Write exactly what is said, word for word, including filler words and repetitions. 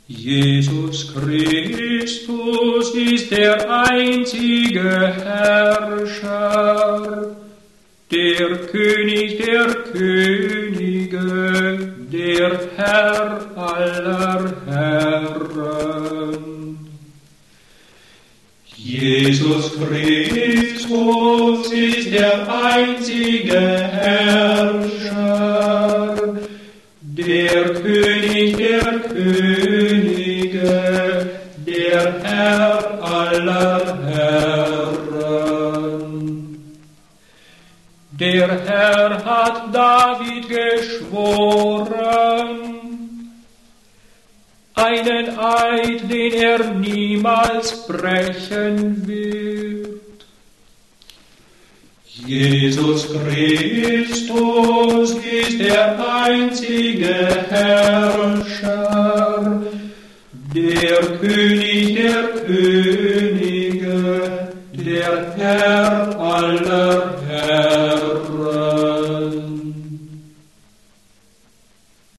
Jesus Christus ist der einzige Herrscher, der König der Könige, der Herr aller Herren. Jesus Christus ist der einzige Herrscher, der König der Könige, der Herr aller Herren. Der Herr hat David geschworen, einen Eid, den er niemals brechen wird. Jesus Christus ist der einzige Herrscher, der König der Könige, der Herr aller Herren.